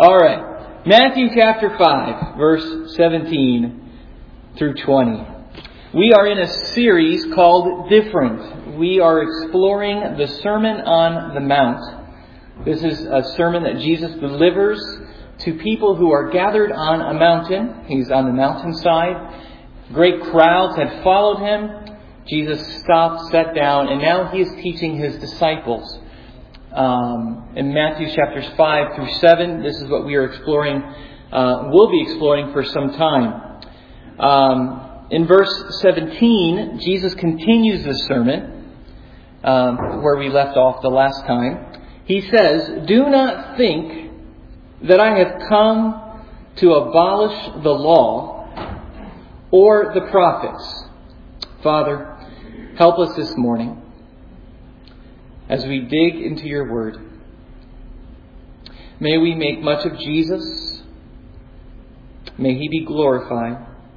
All right. Matthew chapter 5, verse 17 through 20. We are in a series called Different. We are exploring the Sermon on the Mount. This is a sermon that Jesus delivers to people who are gathered on a mountain. He's on the mountainside. Great crowds had followed him. Jesus stopped, sat down, and now he is teaching his disciples. In Matthew chapters 5 through 7, this is what we are exploring, will be exploring for some time. In verse 17, Jesus continues the sermon where we left off the last time. He says, "Do not think that I have come to abolish the law or the prophets." Father, help us this morning as we dig into your word. May we make much of Jesus. May he be glorified.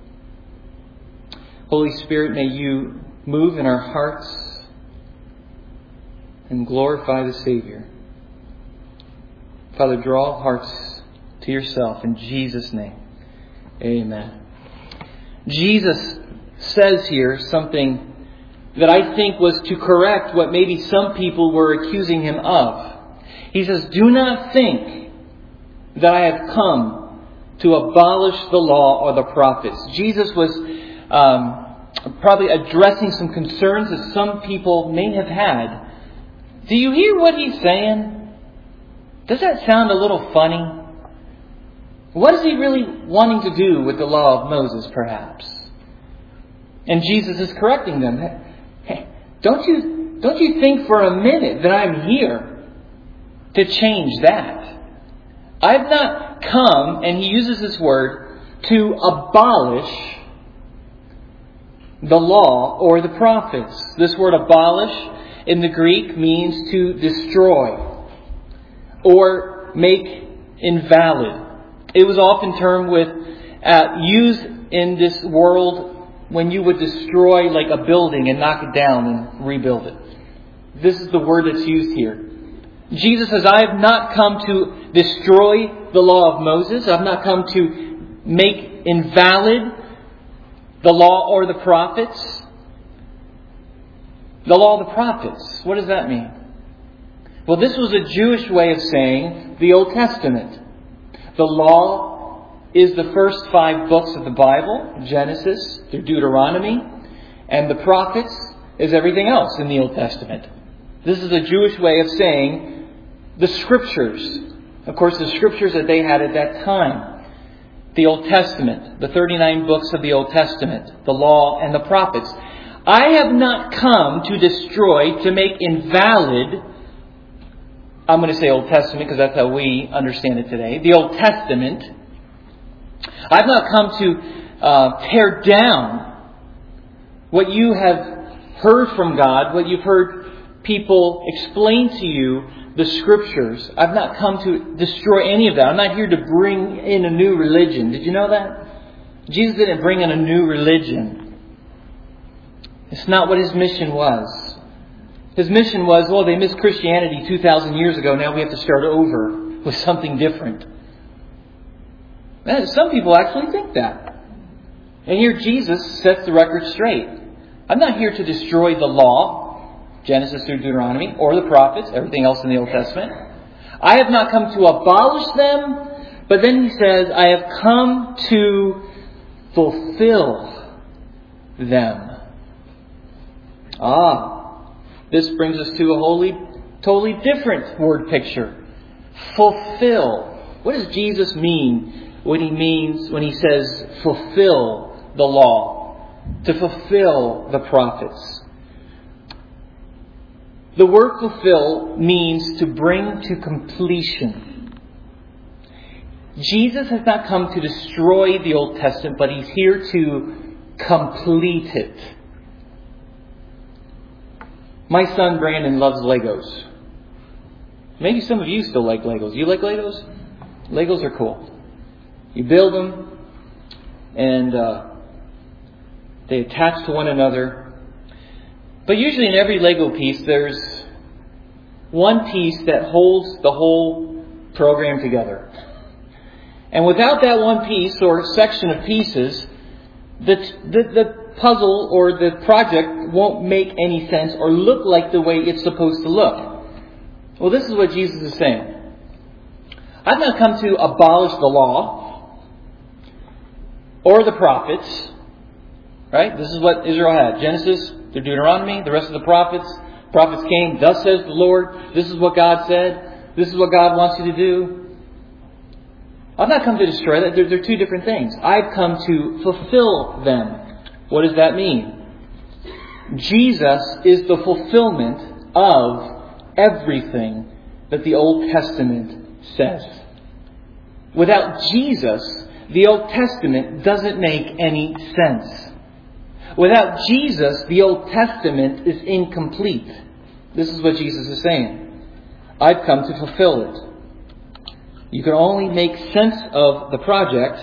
Holy Spirit, may you move in our hearts and glorify the Savior. Father, draw hearts to yourself in Jesus' name. Amen. Jesus says here something that I think was to correct what maybe some people were accusing him of. He says, "Do not think that I have come to abolish the law or the prophets." Jesus was probably addressing some concerns that some people may have had. Do you hear what he's saying? Does that sound a little funny? What is he really wanting to do with the law of Moses, perhaps? And Jesus is correcting them. Hey, don't you think for a minute that I'm here to change that? I've not come, and he uses this word, to abolish the law or the prophets. This word abolish in the Greek means to destroy or make invalid. It was often termed used in this world when you would destroy like a building and knock it down and rebuild it. This is the word that's used here. Jesus says, I have not come to destroy the law of Moses. I've not come to make invalid the law or the prophets. The law of the prophets. What does that mean? Well, this was a Jewish way of saying the Old Testament. The law is the first 5 books of the Bible, Genesis through Deuteronomy, and the prophets is everything else in the Old Testament. This is a Jewish way of saying the Scriptures. Of course, the Scriptures that they had at that time. The Old Testament, the 39 books of the Old Testament, the law and the prophets. I have not come to destroy, to make invalid, I'm going to say Old Testament because that's how we understand it today, the Old Testament. I've not come to tear down what you have heard from God, what you've heard people explain to you, the Scriptures. I've not come to destroy any of that. I'm not here to bring in a new religion. Did you know that? Jesus didn't bring in a new religion. It's not what his mission was. His mission was, well, they missed Christianity 2,000 years ago. Now we have to start over with something different. Some people actually think that. And here Jesus sets the record straight. I'm not here to destroy the law, Genesis through Deuteronomy, or the prophets, everything else in the Old Testament. I have not come to abolish them, but then he says, I have come to fulfill them. This brings us to a totally different word picture. Fulfill. What does Jesus mean when he says fulfill the law? To fulfill the prophets. The word fulfill means to bring to completion. Jesus has not come to destroy the Old Testament, but he's here to complete it. My son Brandon loves Legos. Maybe some of you still like Legos. You like Legos? Legos are cool. You build them and they attach to one another. But usually in every Lego piece there's one piece that holds the whole program together. And without that one piece or section of pieces, the puzzle or the project won't make any sense or look like the way it's supposed to look. Well, this is what Jesus is saying. I've not come to abolish the law or the prophets. Right? This is what Israel had. Genesis, the Deuteronomy, the rest of the prophets. Prophets came, thus says the Lord. This is what God said. This is what God wants you to do. I've not come to destroy that. They're two different things. I've come to fulfill them. What does that mean? Jesus is the fulfillment of everything that the Old Testament says. Without Jesus, the Old Testament doesn't make any sense. Without Jesus, the Old Testament is incomplete. This is what Jesus is saying. I've come to fulfill it. You can only make sense of the project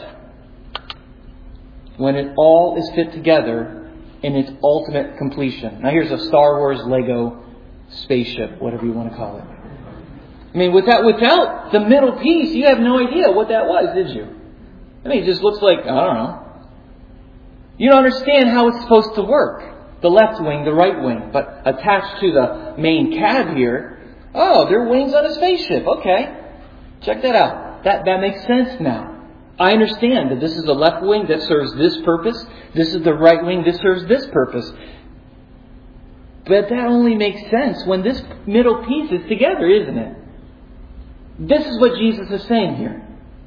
when it all is fit together in its ultimate completion. Now here's a Star Wars Lego spaceship, whatever you want to call it. I mean, without the middle piece, you have no idea what that was, did you? I mean, it just looks like, I don't know. You don't understand how it's supposed to work. The left wing, the right wing. But attached to the main cab here, oh, there are wings on a spaceship. Okay. Check that out. That makes sense now. I understand that this is the left wing that serves this purpose. This is the right wing that serves this purpose. But that only makes sense when this middle piece is together, isn't it? This is what Jesus is saying here.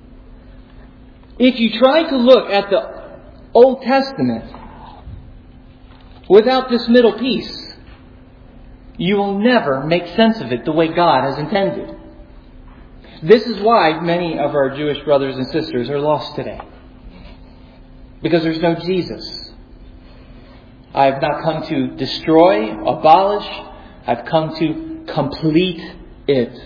If you try to look at the Old Testament without this middle piece, you will never make sense of it the way God has intended. This is why many of our Jewish brothers and sisters are lost today. Because there's no Jesus. I have not come to destroy, abolish. I've come to complete it.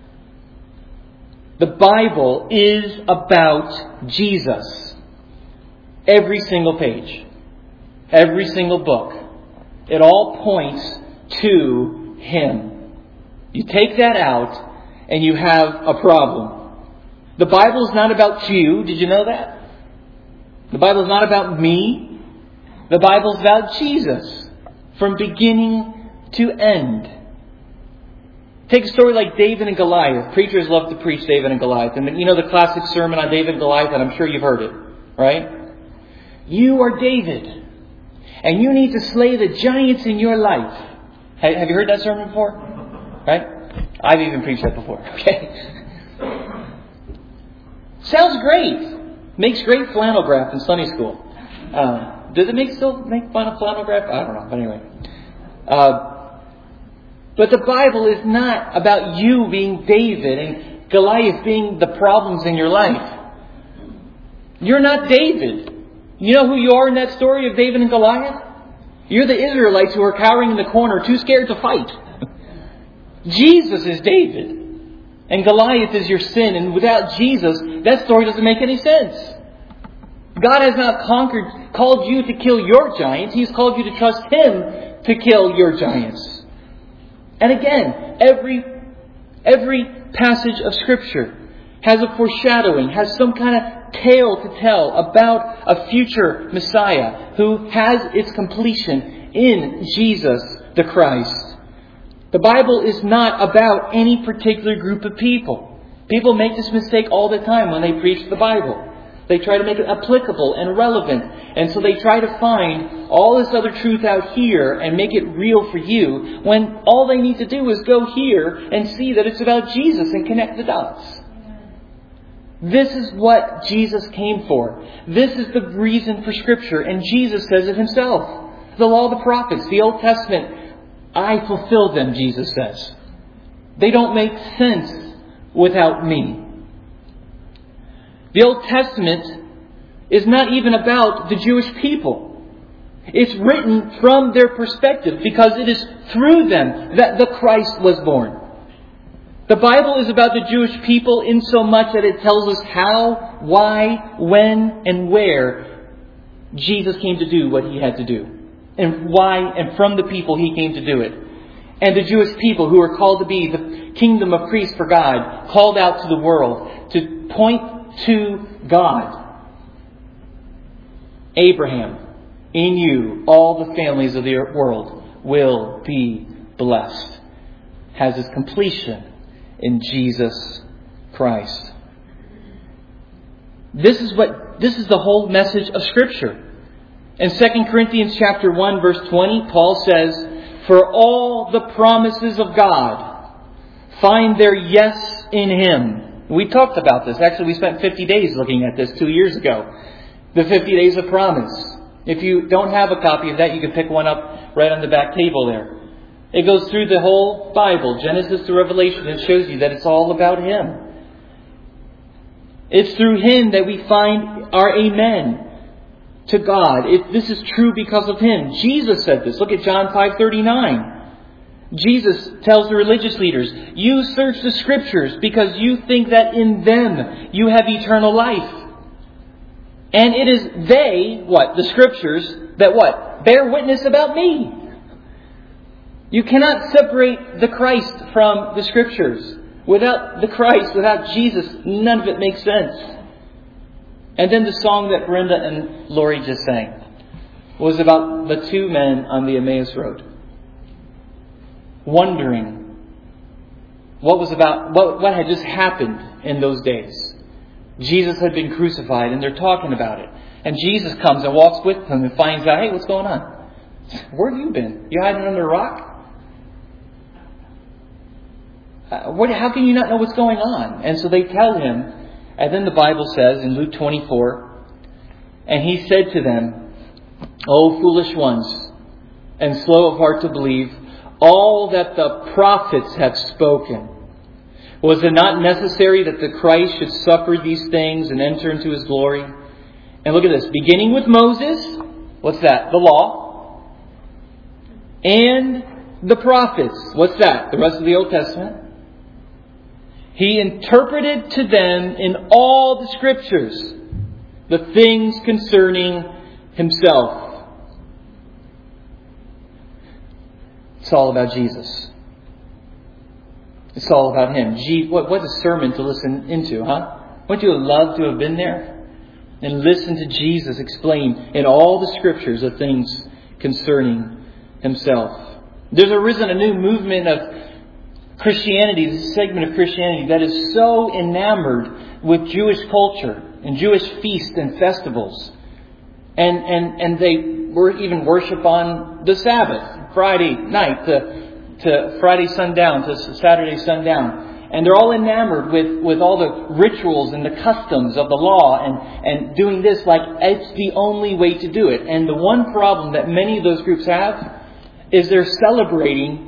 The Bible is about Jesus. Every single page. Every single book. It all points to Him. You take that out and you have a problem. The Bible is not about you. Did you know that? The Bible is not about me. The Bible is about Jesus. From beginning to end. Take a story like David and Goliath. Preachers love to preach David and Goliath. And you know the classic sermon on David and Goliath, and I'm sure you've heard it. Right? You are David. And you need to slay the giants in your life. Have you heard that sermon before? Right? I've even preached that before. Okay? Sounds great. Makes great flannel graph in Sunday school. Does it still make fun of flannel graph? I don't know. But anyway. But the Bible is not about you being David and Goliath being the problems in your life. You're not David. You know who you are in that story of David and Goliath? You're the Israelites who are cowering in the corner, too scared to fight. Jesus is David. And Goliath is your sin. And without Jesus, that story doesn't make any sense. God has not called you to kill your giants. He's called you to trust Him to kill your giants. And again, every passage of Scripture has a foreshadowing, has some kind of tale to tell about a future Messiah who has its completion in Jesus the Christ. The Bible is not about any particular group of people. People make this mistake all the time when they preach the Bible. They try to make it applicable and relevant. And so they try to find all this other truth out here and make it real for you, when all they need to do is go here and see that it's about Jesus and connect the dots. This is what Jesus came for. This is the reason for Scripture. And Jesus says it Himself. The law, the prophets, the Old Testament, I fulfilled them, Jesus says. They don't make sense without me. The Old Testament is not even about the Jewish people. It's written from their perspective because it is through them that the Christ was born. The Bible is about the Jewish people in so much that it tells us how, why, when, and where Jesus came to do what He had to do. And why and from the people He came to do it. And the Jewish people who are called to be the kingdom of priests for God, called out to the world to point to God. Abraham, in you, all the families of the world will be blessed. Has its completion in Jesus Christ. This is the whole message of Scripture. In 2 Corinthians chapter 1, verse 20, Paul says, "For all the promises of God find their yes in Him." We talked about this. Actually, we spent 50 days looking at this 2 years ago. The 50 days of promise. If you don't have a copy of that, you can pick one up right on the back table there. It goes through the whole Bible, Genesis to Revelation, and shows you that it's all about Him. It's through Him that we find our amen to God. This is true because of Him. Jesus said this. Look at John 5:39. Jesus tells the religious leaders, "You search the Scriptures because you think that in them you have eternal life. And it is they," what? The Scriptures, that what? Bear witness about me. You cannot separate the Christ from the Scriptures. Without the Christ, without Jesus, none of it makes sense. And then the song that Brenda and Lori just sang was about the two men on the Emmaus Road, wondering what had just happened in those days. Jesus had been crucified, and they're talking about it. And Jesus comes and walks with them and finds out, "Hey, what's going on? Where have you been? You hiding under a rock? How can you not know what's going on?" And so they tell him. And then the Bible says in Luke 24, "And He said to them, 'O foolish ones, and slow of heart to believe, all that the prophets have spoken. Was it not necessary that the Christ should suffer these things and enter into His glory?' And look at this. Beginning with Moses," what's that? The law. "And the prophets," what's that? The rest of the Old Testament. "He interpreted to them in all the Scriptures the things concerning Himself." It's all about Jesus. It's all about Him. What a sermon to listen into, huh? Wouldn't you love to have been there? And listen to Jesus explain in all the Scriptures the things concerning Himself. There's arisen a new movement of Christianity, this segment of Christianity that is so enamored with Jewish culture and Jewish feasts and festivals. And they even worship on the Sabbath, Friday night to Friday sundown, to Saturday sundown. And they're all enamored with all the rituals and the customs of the law and doing this like it's the only way to do it. And the one problem that many of those groups have is they're celebrating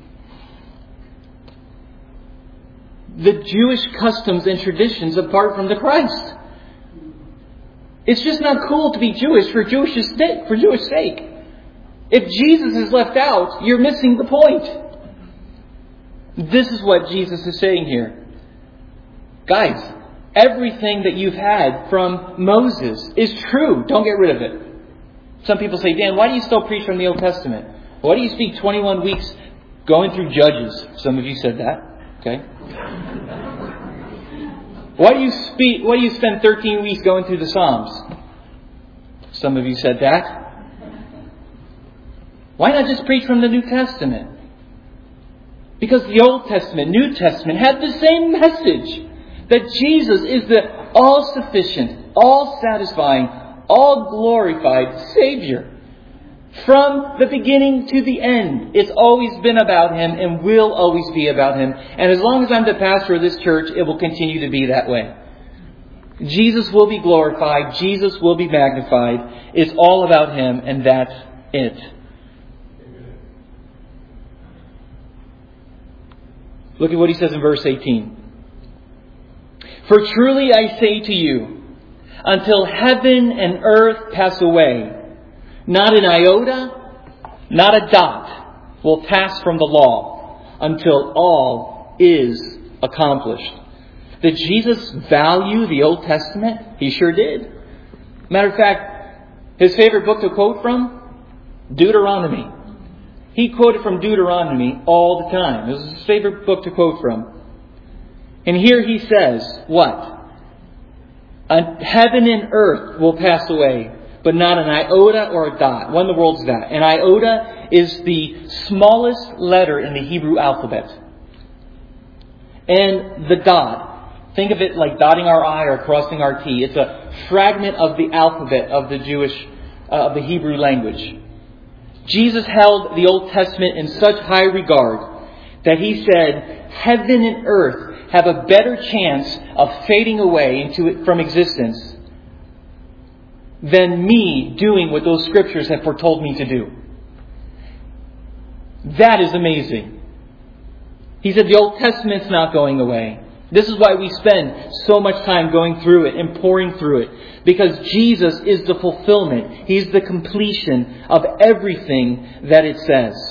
the Jewish customs and traditions apart from the Christ. It's just not cool to be Jewish for Jewish sake. If Jesus is left out, you're missing the point. This is what Jesus is saying here. Guys, everything that you've had from Moses is true. Don't get rid of it. Some people say, "Dan, why do you still preach from the Old Testament? Why do you speak 21 weeks going through Judges?" Some of you said that. Okay. Why do you spend 13 weeks going through the Psalms? Some of you said that. Why not just preach from the New Testament? Because the Old Testament, New Testament had the same message. That Jesus is the all-sufficient, all-satisfying, all-glorified Savior. From the beginning to the end, it's always been about Him and will always be about Him. And as long as I'm the pastor of this church, it will continue to be that way. Jesus will be glorified. Jesus will be magnified. It's all about Him, and that's it. Look at what He says in verse 18. "For truly I say to you, until heaven and earth pass away, not an iota, not a dot will pass from the law until all is accomplished." Did Jesus value the Old Testament? He sure did. Matter of fact, his favorite book to quote from? Deuteronomy. He quoted from Deuteronomy all the time. It was his favorite book to quote from. And here he says, what? Heaven and earth will pass away, but not an iota or a dot. What in the world is that? An iota is the smallest letter in the Hebrew alphabet. And the dot, think of it like dotting our I or crossing our T. It's a fragment of the alphabet of the of the Hebrew language. Jesus held the Old Testament in such high regard that He said, heaven and earth have a better chance of fading away from existence than me doing what those Scriptures have foretold me to do. That is amazing. He said the Old Testament's not going away. This is why we spend so much time going through it and pouring through it. Because Jesus is the fulfillment. He's the completion of everything that it says.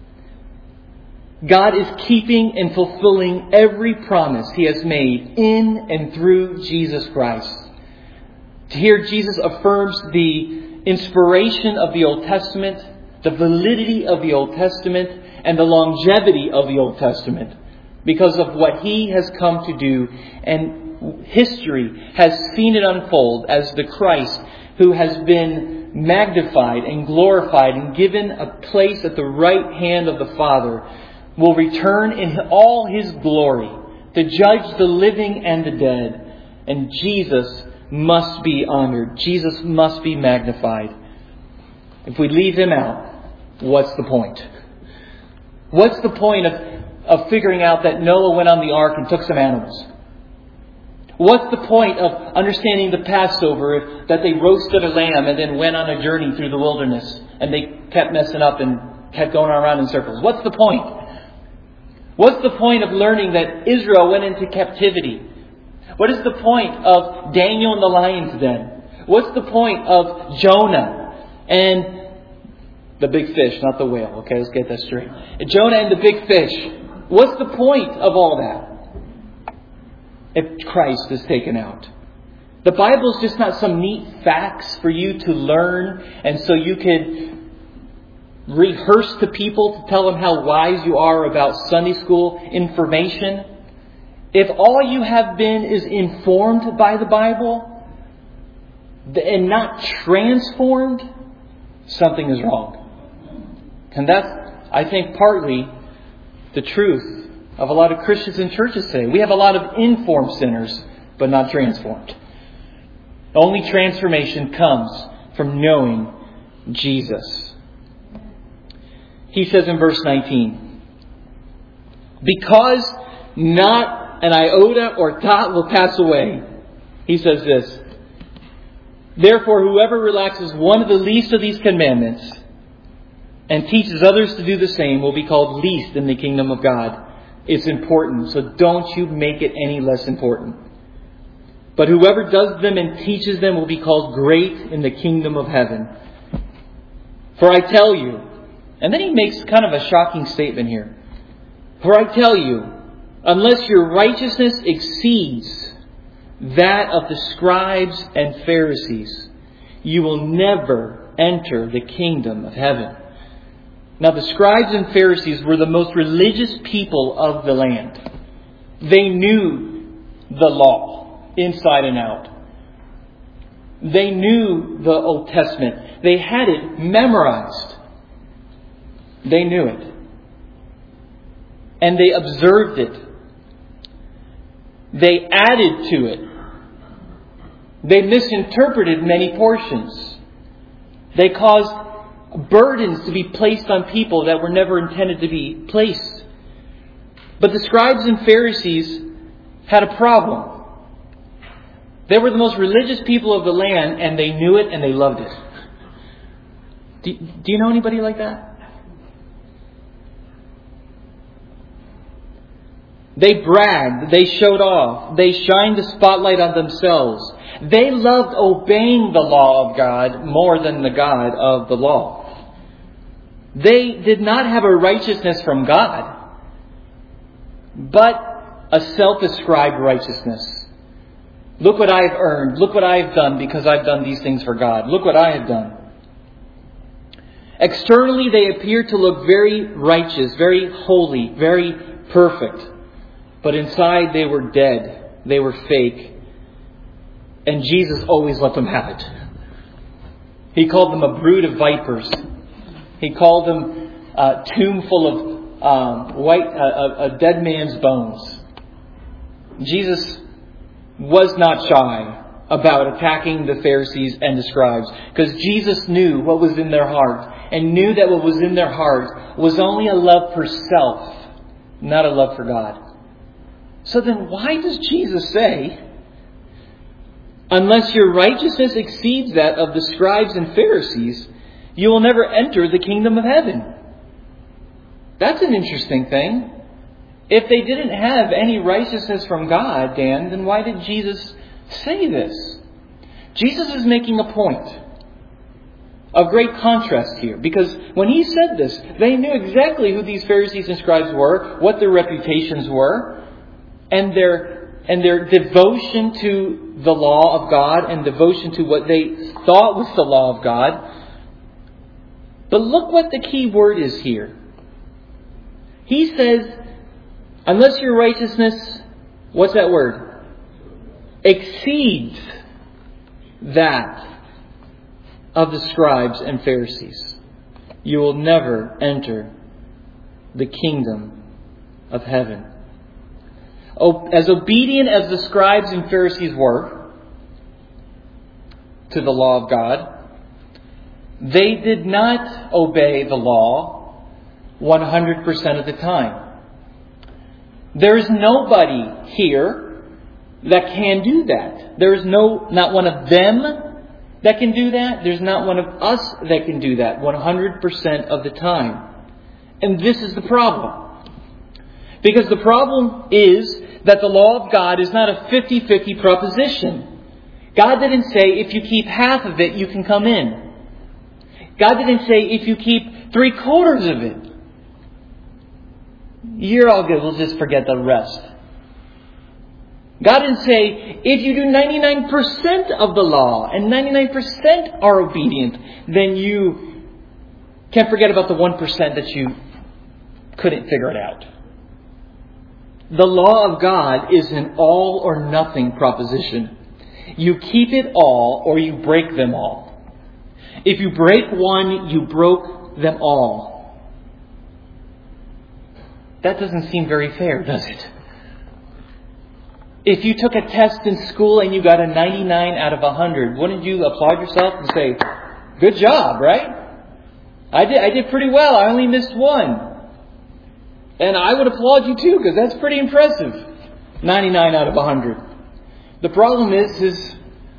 God is keeping and fulfilling every promise He has made in and through Jesus Christ. Here Jesus affirms the inspiration of the Old Testament, the validity of the Old Testament, and the longevity of the Old Testament because of what He has come to do. And history has seen it unfold as the Christ who has been magnified and glorified and given a place at the right hand of the Father will return in all His glory to judge the living and the dead. And Jesus must be honored. Jesus must be magnified. If we leave Him out, what's the point? What's the point of figuring out that Noah went on the ark and took some animals? What's the point of understanding the Passover that they roasted a lamb and then went on a journey through the wilderness and they kept messing up and kept going around in circles? What's the point? What's the point of learning that Israel went into captivity? What is the point of Daniel in the lion's den? What's the point of Jonah and the big fish, not the whale? Okay, let's get that straight. Jonah and the big fish. What's the point of all that if Christ is taken out? The Bible is just not some neat facts for you to learn and so you could rehearse to people to tell them how wise you are about Sunday school information. If all you have been is informed by the Bible and not transformed, something is wrong. And that's, I think, partly the truth of a lot of Christians in churches today. We have a lot of informed sinners, but not transformed. Only transformation comes from knowing Jesus. He says in verse 19, because not an iota or dot will pass away. He says this, therefore whoever relaxes one of the least of these commandments and teaches others to do the same will be called least in the kingdom of God. It's important, so don't you make it any less important. But whoever does them and teaches them will be called great in the kingdom of heaven. For I tell you, and then he makes kind of a shocking statement here. For I tell you, unless your righteousness exceeds that of the scribes and Pharisees, you will never enter the kingdom of heaven. Now the scribes and Pharisees were the most religious people of the land. They knew the law inside and out. They knew the Old Testament. They had it memorized. They knew it. And they observed it. They added to it. They misinterpreted many portions. They caused burdens to be placed on people that were never intended to be placed. But the scribes and Pharisees had a problem. They were the most religious people of the land, and they knew it and they loved it. Do you know anybody like that? They bragged, they showed off, they shined the spotlight on themselves. They loved obeying the law of God more than the God of the law. They did not have a righteousness from God, but a self-ascribed righteousness. Look what I've earned. Look what I've done because I've done these things for God. Look what I have done. Externally, they appeared to look very righteous, very holy, very perfect. But inside they were dead. They were fake. And Jesus always let them have it. He called them a brood of vipers. He called them a tomb full of a dead man's bones. Jesus was not shy about attacking the Pharisees and the scribes, because Jesus knew what was in their heart, and knew that what was in their heart was only a love for self, not a love for God. So then why does Jesus say, unless your righteousness exceeds that of the scribes and Pharisees, you will never enter the kingdom of heaven? That's an interesting thing. If they didn't have any righteousness from God, Dan, then why did Jesus say this? Jesus is making a point of great contrast here, because when he said this, they knew exactly who these Pharisees and scribes were, what their reputations were, and their devotion to the law of God and devotion to what they thought was the law of God. But look what the key word is here. He says, unless your righteousness, what's that word? Exceeds that of the scribes and Pharisees, you will never enter the kingdom of heaven. As obedient as the scribes and Pharisees were to the law of God, they did not obey the law 100% of the time. There is nobody here that can do that. There is not one of them that can do that. There's not one of us that can do that 100% of the time. And this is the problem. Because the problem is that the law of God is not a 50-50 proposition. God didn't say if you keep half of it, you can come in. God didn't say if you keep 3/4 of it, you're all good. We'll just forget the rest. God didn't say if you do 99% of the law and 99% are obedient, then you can forget about the 1% that you couldn't figure it out. The law of God is an all or nothing proposition. You keep it all or you break them all. If you break one, you broke them all. That doesn't seem very fair, does it? If you took a test in school and you got a 99 out of 100, wouldn't you applaud yourself and say, good job, right? I did pretty well. I only missed one. And I would applaud you too, because that's pretty impressive. 99 out of 100. The problem is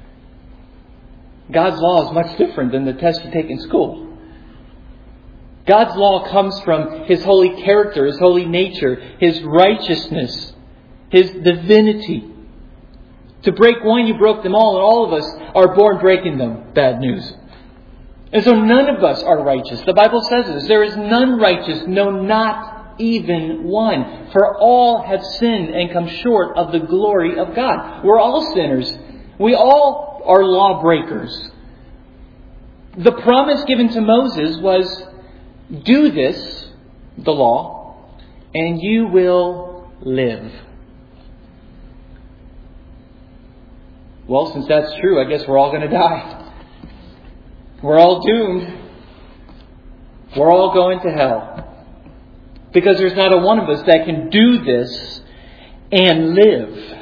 God's law is much different than the test you take in school. God's law comes from His holy character, His holy nature, His righteousness, His divinity. To break one, you broke them all, and all of us are born breaking them. Bad news. And so none of us are righteous. The Bible says this. There is none righteous, no, not even one. For all have sinned and come short of the glory of God. We're all sinners. We all are lawbreakers. The promise given to Moses was, do this, the law, and you will live. Well, since that's true, I guess we're all going to die. We're all doomed. We're all going to hell. Because there's not a one of us that can do this and live.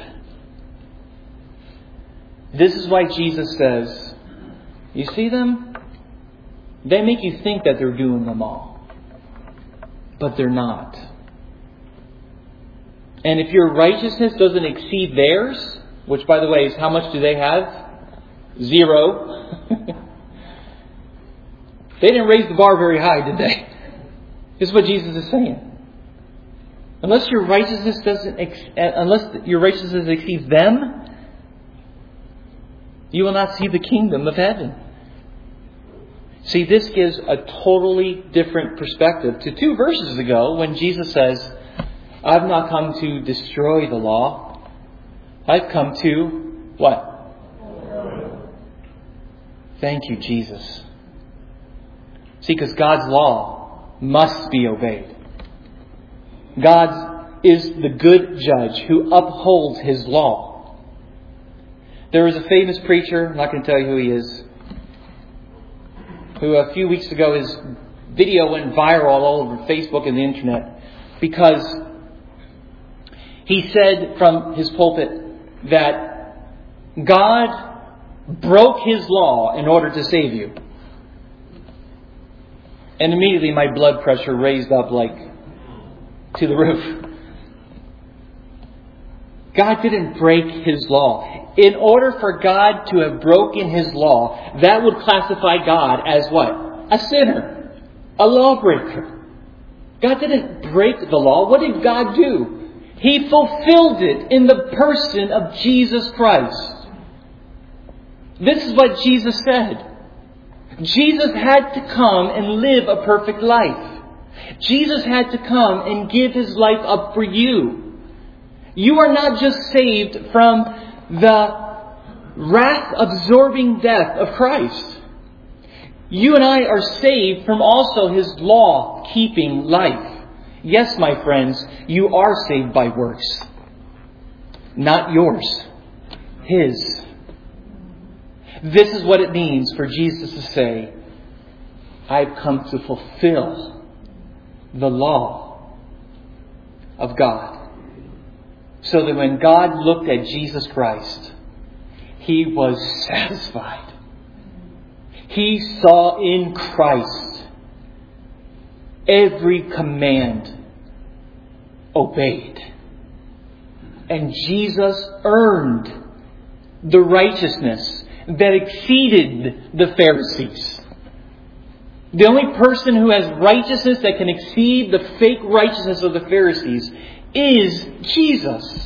This is why Jesus says, you see them? They make you think that they're doing them all. But they're not. And if your righteousness doesn't exceed theirs, which by the way is how much do they have? 0. They didn't raise the bar very high, did they? This is what Jesus is saying. Unless your righteousness exceeds them, you will not see the kingdom of heaven. See, this gives a totally different perspective to 2 verses ago when Jesus says, I've not come to destroy the law. I've come to what? Thank you, Jesus. See, because God's law must be obeyed. God is the good judge who upholds His law. There was a famous preacher, I'm not going to tell you who he is, who a few weeks ago his video went viral all over Facebook and the internet because he said from his pulpit that God broke His law in order to save you. And immediately my blood pressure raised up like to the roof. God didn't break His law. In order for God to have broken His law, that would classify God as what? A sinner. A lawbreaker. God didn't break the law. What did God do? He fulfilled it in the person of Jesus Christ. This is what Jesus said. Jesus had to come and live a perfect life. Jesus had to come and give His life up for you. You are not just saved from the wrath-absorbing death of Christ. You and I are saved from also His law-keeping life. Yes, my friends, you are saved by works. Not yours. His. This is what it means for Jesus to say, I've come to fulfill the law of God. So that when God looked at Jesus Christ, He was satisfied. He saw in Christ every command obeyed. And Jesus earned the righteousness that exceeded the Pharisees. The only person who has righteousness that can exceed the fake righteousness of the Pharisees is Jesus.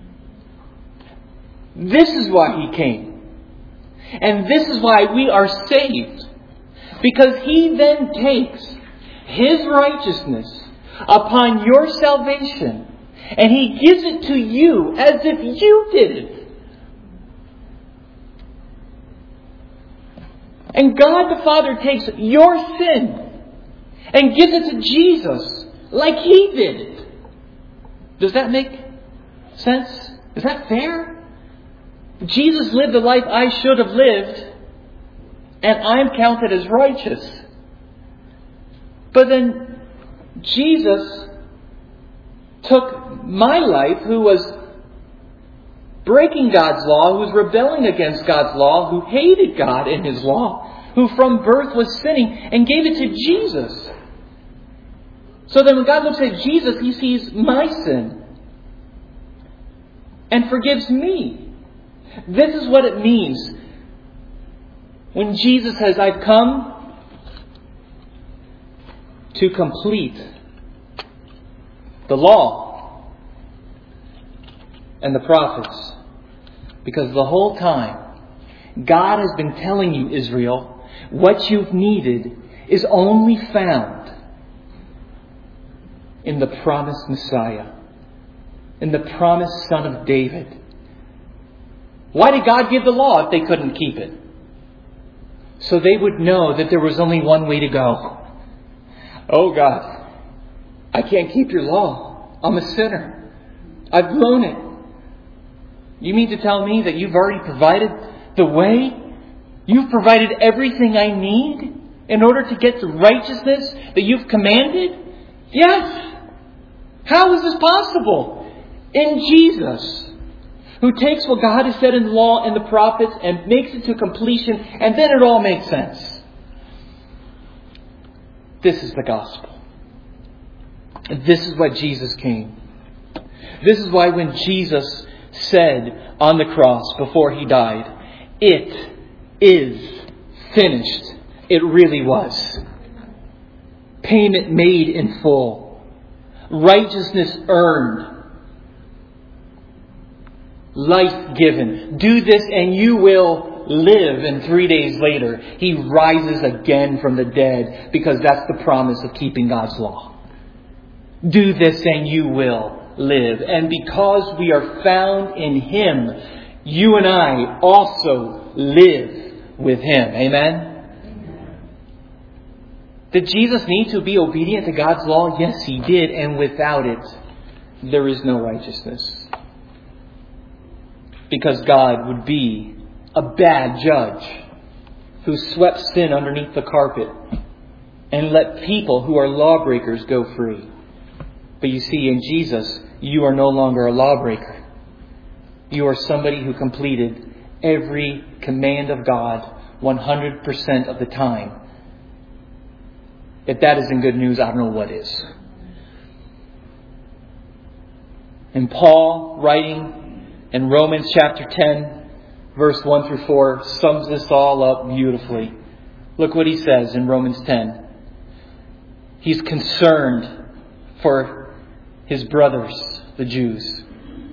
This is why He came. And this is why we are saved. Because He then takes His righteousness upon your salvation and He gives it to you as if you did it. And God the Father takes your sin and gives it to Jesus like He did it. Does that make sense? Is that fair? Jesus lived the life I should have lived, and I'm counted as righteous. But then Jesus took my life, who was breaking God's law, who was rebelling against God's law, who hated God and His law, who from birth was sinning, and gave it to Jesus. So then when God looks at Jesus, He sees my sin and forgives me. This is what it means when Jesus says, I've come to complete the law and the prophets. Because the whole time, God has been telling you, Israel, what you've needed is only found in the promised Messiah, in the promised Son of David. Why did God give the law if they couldn't keep it? So they would know that there was only one way to go. Oh God, I can't keep your law. I'm a sinner. I've blown it. You mean to tell me that you've already provided the way? You've provided everything I need in order to get the righteousness that you've commanded? Yes. How is this possible? In Jesus, who takes what God has said in the law and the prophets and makes it to completion, and then it all makes sense. This is the gospel. This is why Jesus came. This is why when Jesus said on the cross before He died, it is finished. It really was. Payment made in full. Righteousness earned. Life given. Do this and you will live. And 3 days later, He rises again from the dead, because that's the promise of keeping God's law. Do this and you will live. And because we are found in Him, you and I also live with Him. Amen? Did Jesus need to be obedient to God's law? Yes, He did. And without it, there is no righteousness. because God would be a bad judge who swept sin underneath the carpet and let people who are lawbreakers go free. But you see, in Jesus, you are no longer a lawbreaker. You are somebody who completed every command of God 100% of the time. If that isn't good news, I don't know what is. And Paul, writing in Romans chapter 10, verse 1 through 4, sums this all up beautifully. Look what he says in Romans 10. He's concerned for his brothers, the Jews.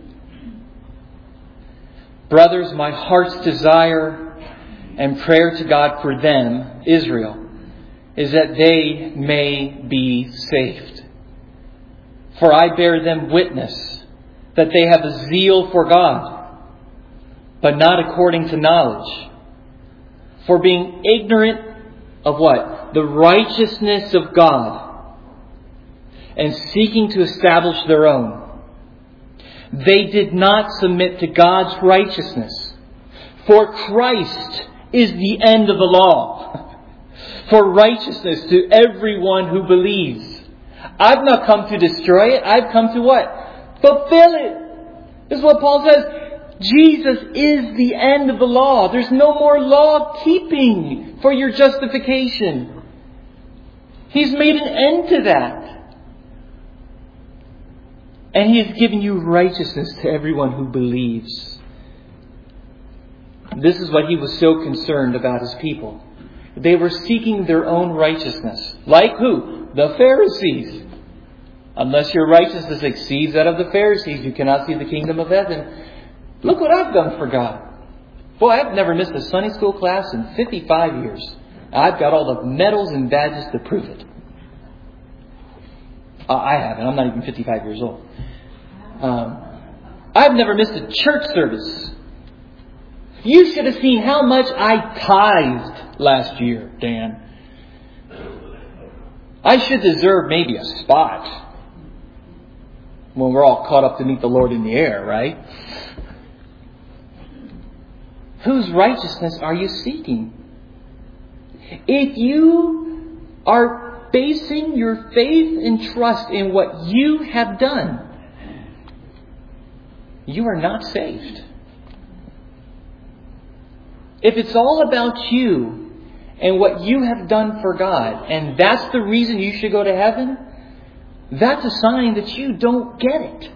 Brothers, my heart's desire and prayer to God for them, Israel, is that they may be saved. For I bear them witness that they have a zeal for God, but not according to knowledge. For being ignorant of what? The righteousness of God, and seeking to establish their own, they did not submit to God's righteousness. For Christ is the end of the law, for righteousness to everyone who believes. I've not come to destroy it. I've come to what? Fulfill it. This is what Paul says. Jesus is the end of the law. There's no more law keeping for your justification. He's made an end to that. And He has given you righteousness to everyone who believes. This is what He was so concerned about His people. They were seeking their own righteousness. Like who? The Pharisees. Unless your righteousness exceeds that of the Pharisees, you cannot see the kingdom of heaven. Look what I've done for God. Boy, I've never missed a Sunday school class in 55 years. I've got all the medals and badges to prove it. I haven't. I'm not even 55 years old. I've never missed a church service. You should have seen how much I tithed last year, Dan. I should deserve maybe a spot when we're all caught up to meet the Lord in the air, right? Whose righteousness are you seeking? If you are basing your faith and trust in what you have done, you are not saved. If it's all about you and what you have done for God, and that's the reason you should go to heaven, that's a sign that you don't get it.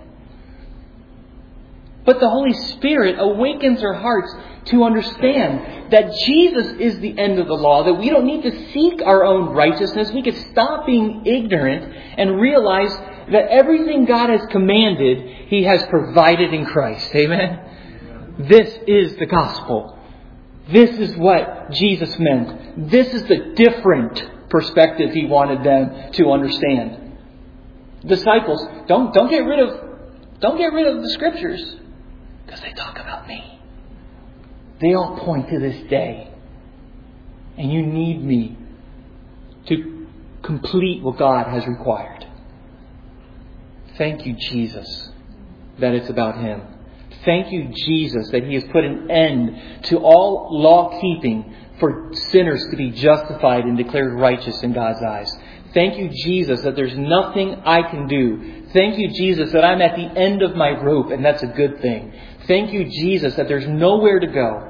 But the Holy Spirit awakens our hearts to understand that Jesus is the end of the law, that we don't need to seek our own righteousness. We can stop being ignorant and realize that everything God has commanded, He has provided in Christ. Amen? This is the gospel. This is what Jesus meant. This is the different perspective He wanted them to understand. Disciples, don't get rid of the Scriptures, because they talk about me. They all point to this day. And you need me to complete what God has required. Thank you, Jesus, that it's about Him. Thank you, Jesus, that He has put an end to all law-keeping for sinners to be justified and declared righteous in God's eyes. Thank you, Jesus, that there's nothing I can do. Thank you, Jesus, that I'm at the end of my rope, and that's a good thing. Thank you, Jesus, that there's nowhere to go.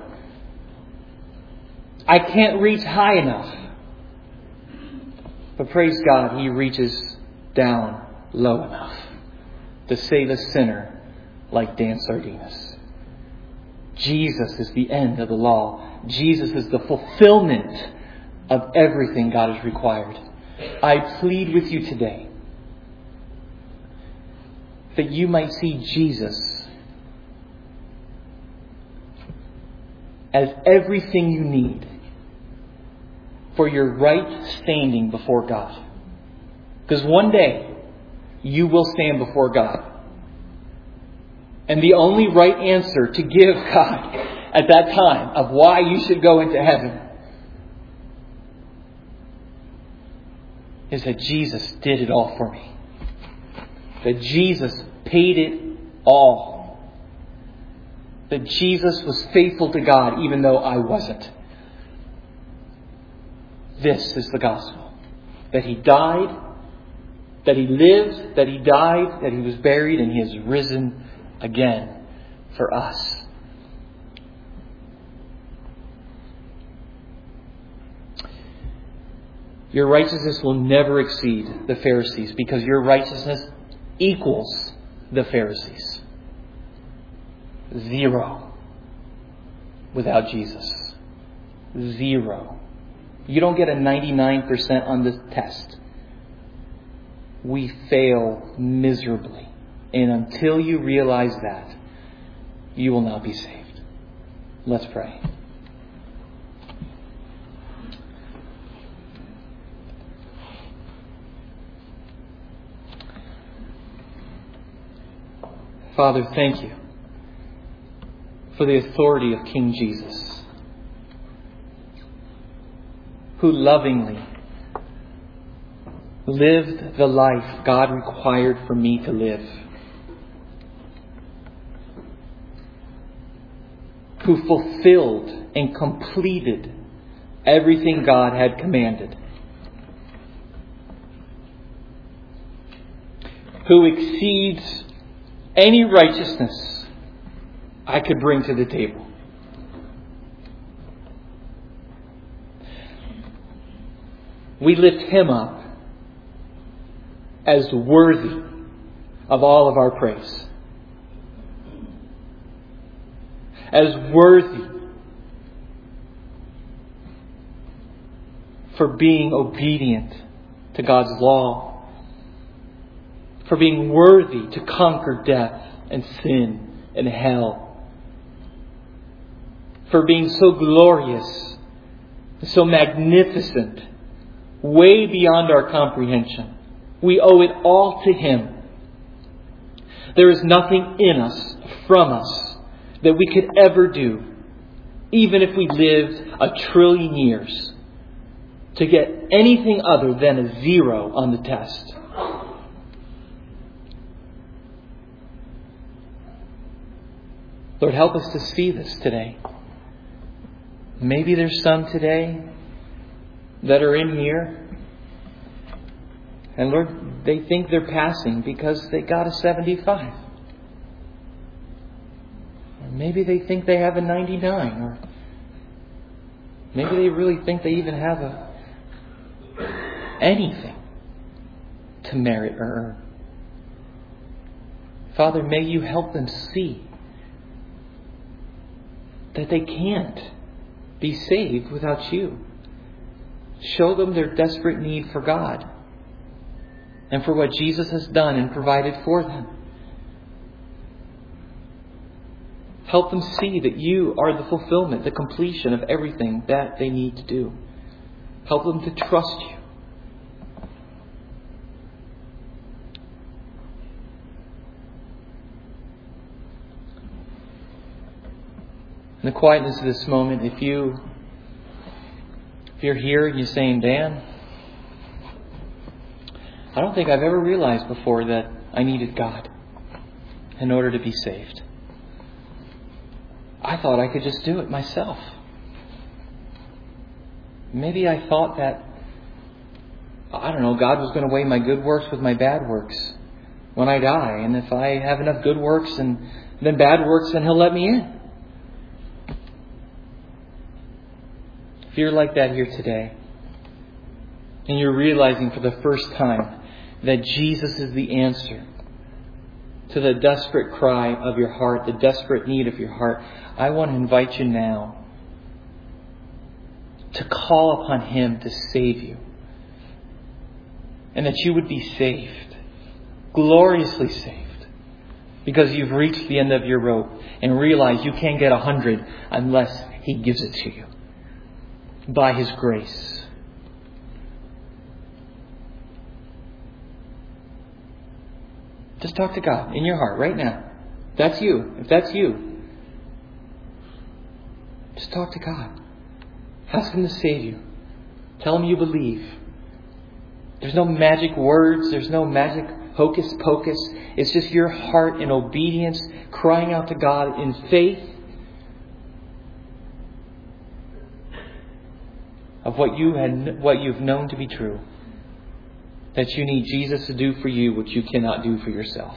I can't reach high enough. But praise God, He reaches down low enough to save a sinner like Dan Sardinas. Jesus is the end of the law. Jesus is the fulfillment of everything God has required. I plead with you today that you might see Jesus as everything you need for your right standing before God. Because one day you will stand before God. And the only right answer to give God at that time of why you should go into heaven is that Jesus did it all for me. That Jesus paid it all. that Jesus was faithful to God even though I wasn't. This is the gospel. That He died, that He lived, that He died, that He was buried, and He has risen again for us. Your righteousness will never exceed the Pharisees because your righteousness equals the Pharisees. 0 without Jesus. 0. You don't get a 99% on this test. We fail miserably. And until you realize that, you will not be saved. Let's pray. Father, thank You for the authority of King Jesus, who lovingly lived the life God required for me to live, who fulfilled and completed everything God had commanded, who exceeds any righteousness I could bring to the table. We lift Him up as worthy of all of our praise, as worthy for being obedient to God's law, for being worthy to conquer death and sin and hell, for being so glorious, so magnificent, way beyond our comprehension. We owe it all to Him. There is nothing in us, from us, that we could ever do, even if we lived 1 trillion years, to get anything other than a 0 on the test. Lord, help us to see this today. Maybe there's some today that are in here, and Lord, they think they're passing because they got a 75. Or maybe they think they have a 99. Or maybe they really think they even have anything to merit or earn. Father, may You help them see that they can't be saved without You. Show them their desperate need for God and for what Jesus has done and provided for them. Help them see that You are the fulfillment, the completion of everything that they need to do. Help them to trust You. In the quietness of this moment, if you're here and you're saying, Dan, I don't think I've ever realized before that I needed God in order to be saved. I thought I could just do it myself. Maybe I thought that, God was going to weigh my good works with my bad works when I die. And if I have enough good works and then bad works, then He'll let me in. If you're like that here today, and you're realizing for the first time that Jesus is the answer to the desperate cry of your heart, the desperate need of your heart, I want to invite you now to call upon Him to save you. And that you would be saved, gloriously saved, because you've reached the end of your rope and realize you can't get 100 unless He gives it to you by His grace. Just talk to God in your heart right now. That's you. If that's you, just talk to God. Ask Him to save you. Tell Him you believe. There's no magic words. There's no magic hocus pocus. It's just your heart in obedience, crying out to God in faith of what you've known to be true. That you need Jesus to do for you what you cannot do for yourself.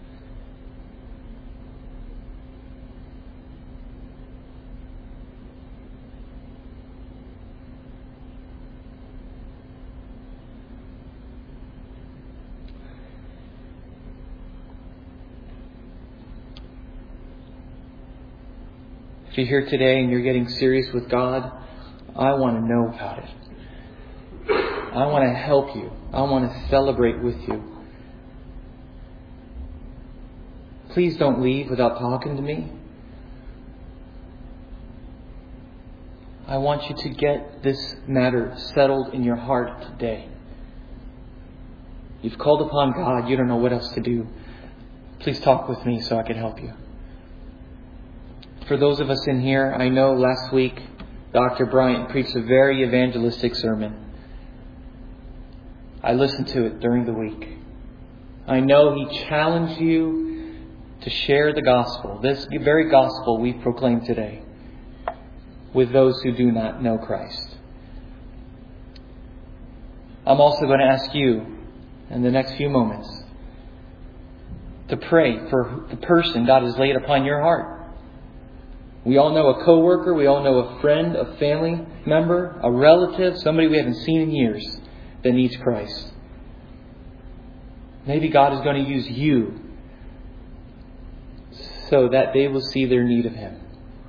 If you're here today and you're getting serious with God, I want to know about it. I want to help you. I want to celebrate with you. Please don't leave without talking to me. I want you to get this matter settled in your heart today. You've called upon God. You don't know what else to do. Please talk with me so I can help you. For those of us in here, I know last week Dr. Bryant preached a very evangelistic sermon. I listened to it during the week. I know he challenged you to share the gospel, this very gospel we proclaim today, with those who do not know Christ. I'm also going to ask you in the next few moments to pray for the person God has laid upon your heart. We all know a coworker, we all know a friend, a family member, a relative, somebody we haven't seen in years that needs Christ. Maybe God is going to use you so that they will see their need of Him.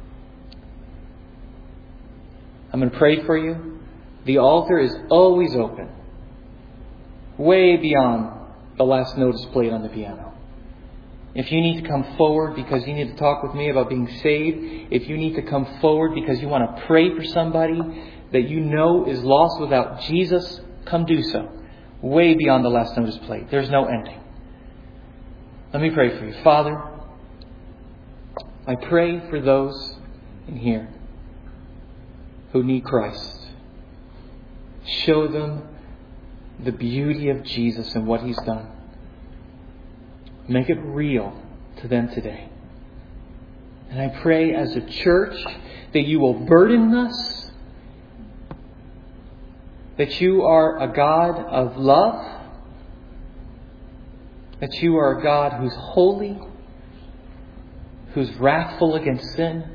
I'm going to pray for you. The altar is always open, way beyond the last notice played on the piano. If you need to come forward because you need to talk with me about being saved, if you need to come forward because you want to pray for somebody that you know is lost without Jesus, come do so. Way beyond the last notice played. There's no ending. Let me pray for you. Father, I pray for those in here who need Christ. Show them the beauty of Jesus and what He's done. Make it real to them today. And I pray as a church that you will burden us, that you are a God of love, that you are a God who's holy, who's wrathful against sin.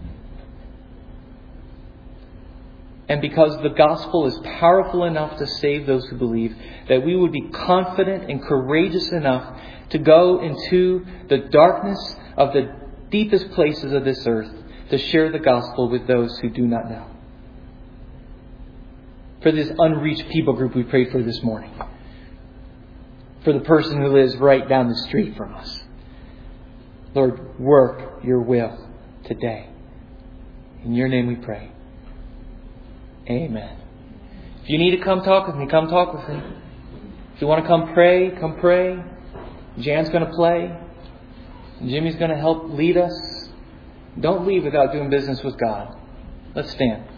And because the gospel is powerful enough to save those who believe, that we would be confident and courageous enough to go into the darkness of the deepest places of this earth to share the gospel with those who do not know. For this unreached people group we prayed for this morning. For the person who lives right down the street from us. Lord, work your will today. In your name we pray. Amen. If you need to come talk with me, come talk with me. If you want to come pray, come pray. Jan's going to play. Jimmy's going to help lead us. Don't leave without doing business with God. Let's stand.